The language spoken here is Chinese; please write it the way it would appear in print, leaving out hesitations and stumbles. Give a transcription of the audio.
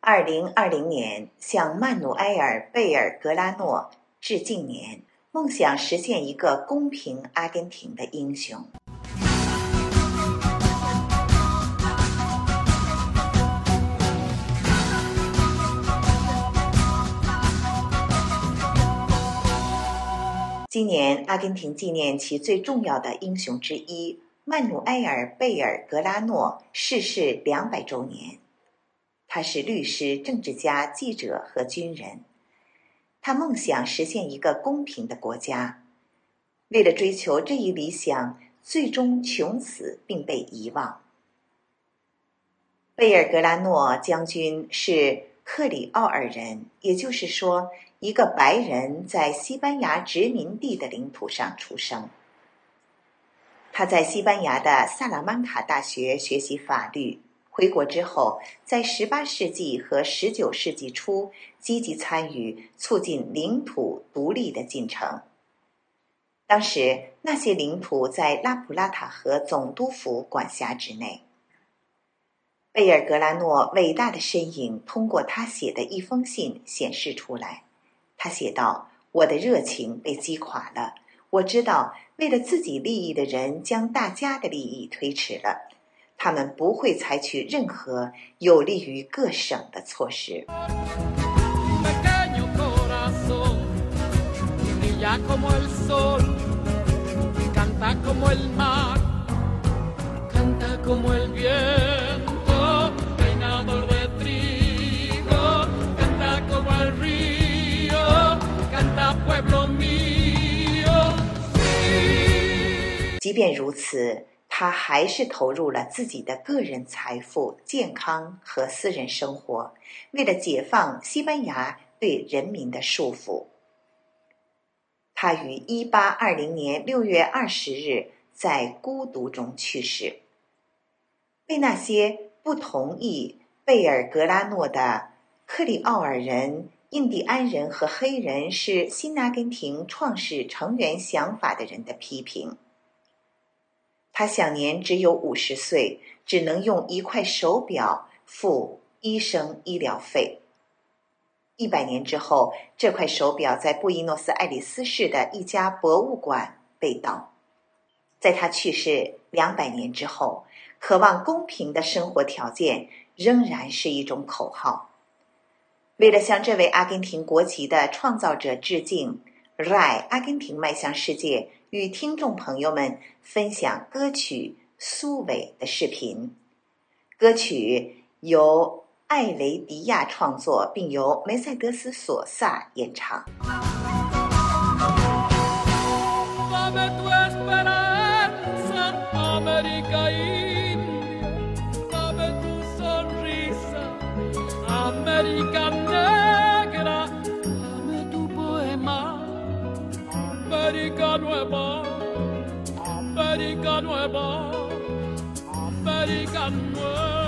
2020年向曼努埃尔·贝尔格拉诺致敬年，梦想实现一个公平阿根廷的英雄。今年阿根廷纪念其最重要的英雄之一曼努埃尔·贝尔格拉诺逝世200周年。他是律师、政治家、记者和军人。他梦想实现一个公平的国家，为了追求这一理想，最终穷死并被遗忘。贝尔格拉诺将军是克里奥尔人，也就是说，一个白人在西班牙殖民地的领土上出生。他在西班牙的萨拉曼卡大学学习法律，回国之后，在18世纪和19世纪初积极参与促进领土独立的进程。当时，那些领土在拉普拉塔河总督府管辖之内。贝尔格拉诺伟大的身影通过他写的一封信显示出来。他写道：“我的热情被击垮了，我知道为了自己利益的人将大家的利益推迟了。他们不会采取任何有利于各省的措施。”即便如此，他还是投入了自己的个人财富、健康和私人生活，为了解放西班牙对人民的束缚。他于1820年6月20日在孤独中去世。为那些不同意贝尔格拉诺的克里奥尔人、印第安人和黑人是新阿根廷创始成员想法的人的批评。他享年只有50岁，只能用一块手表付医生医疗费。100年之后，这块手表在布宜诺斯艾利斯市的一家博物馆被盗。在他去世200年之后，渴望公平的生活条件仍然是一种口号。为了向这位阿根廷国旗的创造者致敬，RAI 阿根廷迈向世界与听众朋友们分享歌曲《苏伟》的视频。歌曲由艾雷迪亚创作，并由梅赛德斯·索萨演唱。 América nueva, América nueva, América nueva.